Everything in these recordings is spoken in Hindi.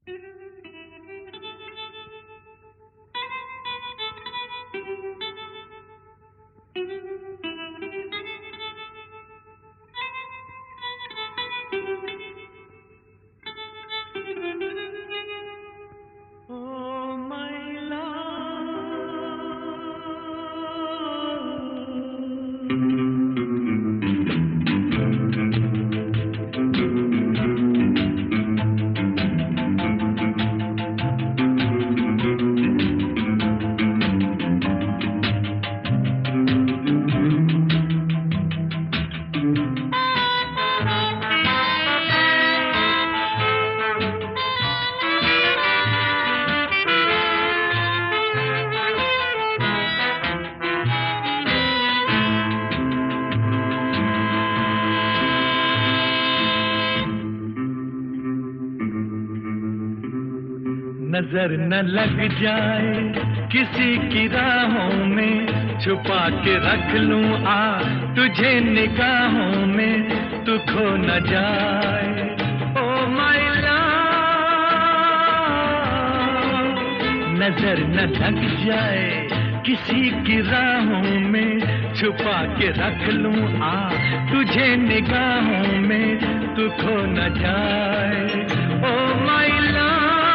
नजर न लग जाए किसी की राहों में, छुपा के रख लूं तुझे निगाहों में, तू खो न जाए। ओ माय लव, नजर न लग जाए किसी की राहों में, छुपा के रख लूं तुझे निगाहों में, तू खो न जाए। ओ माय लव,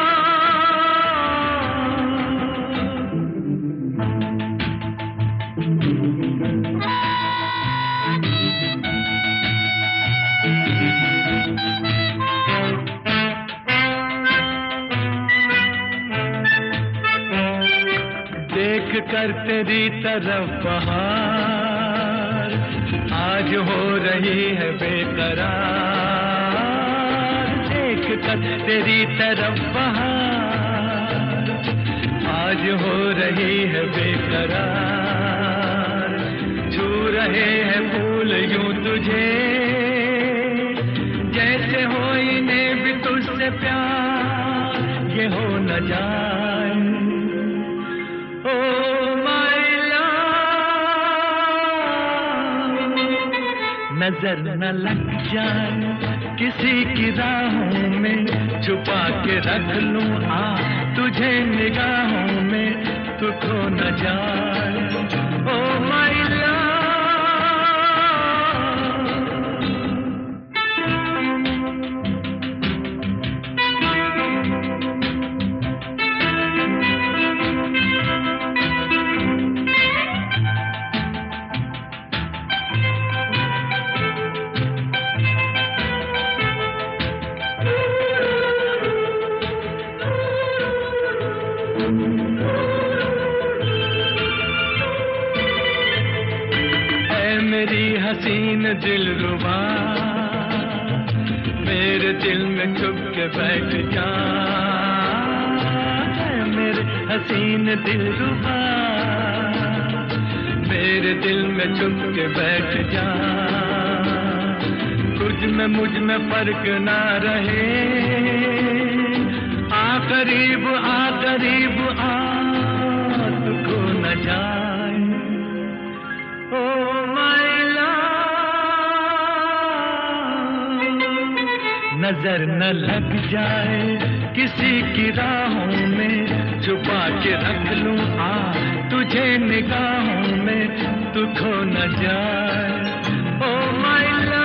देख कर तेरी तरफ बहार आज हो रही है बेकरार, देख कर तेरी तरफ बहार आज हो रही है बेकरार, छू रहे हैं फूल यूं तुझे जैसे हो इन्हें भी तुझसे प्यार, ये हो न जाए। नजर न लग जाए किसी की राहों में, छुपा के रख लूं तुझे निगाहों में, तू खो न जाए। ओ माय लव, मेरी हसीन दिलरुबा, मेरे दिल में छुप के बैठ जा, मेरे हसीन दिलरुबा, मेरे दिल में छुप के बैठ जा, तुझ में मुझ में फर्क ना रहे, आ करीब आ तू खो न जाए। ओ माय नजर न लग जाए किसी की राहों में, छुपा के रख लूं तुझे निगाहों में, तू खो न जाए। ओ माय लव,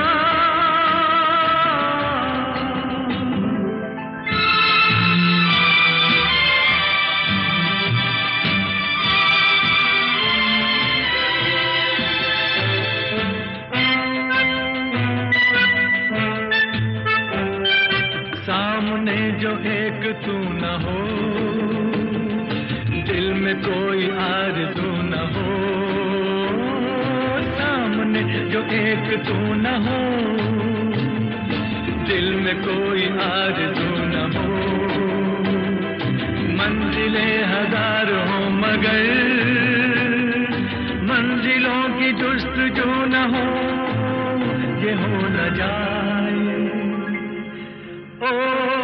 सामने जो एक तू न हो, दिल में कोई आरज़ू न हो, सामने जो एक तू न हो, दिल में कोई आरज़ू न हो, मंजिलें हजार हो मगर मंजिलों की जुस्तजू न हो, ये हो न जाए। Oh